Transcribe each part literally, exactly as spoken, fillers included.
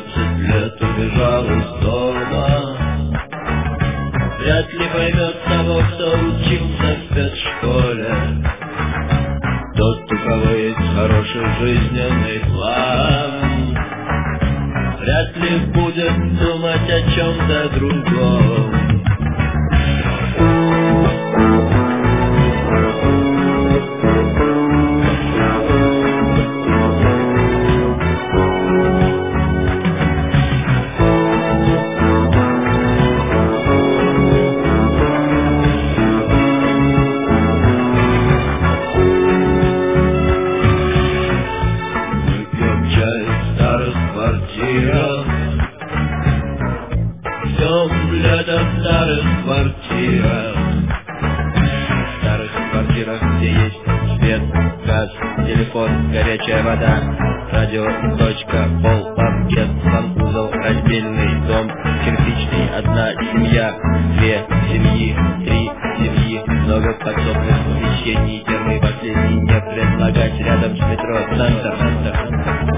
двадцать лет убежал из дома. Вряд ли поймет того, кто учился в спецшколе. Тот, у кого есть хороший жизненный план, вряд ли будет думать о чем-то другом. Лето в старых квартирах, в старых квартирах, где есть свет, газ, телефон, горячая вода, радио, точка, пол, паркет, санузел, раздельный дом, кирпичный, одна семья, две семьи, три семьи, много подсобных помещений, первый, последний, не предлагать рядом с метро, центр, центр.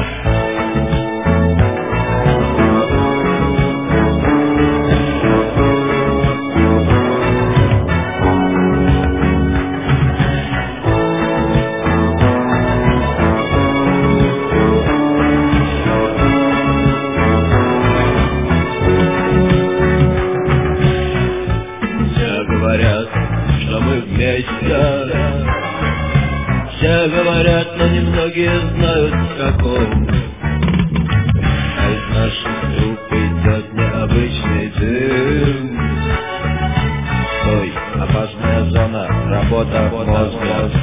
Говорят, что мы вместе. Все говорят, но немногие знают в каком. А из наших труб идет необычный дым. Стой, опасная зона, работа мозга.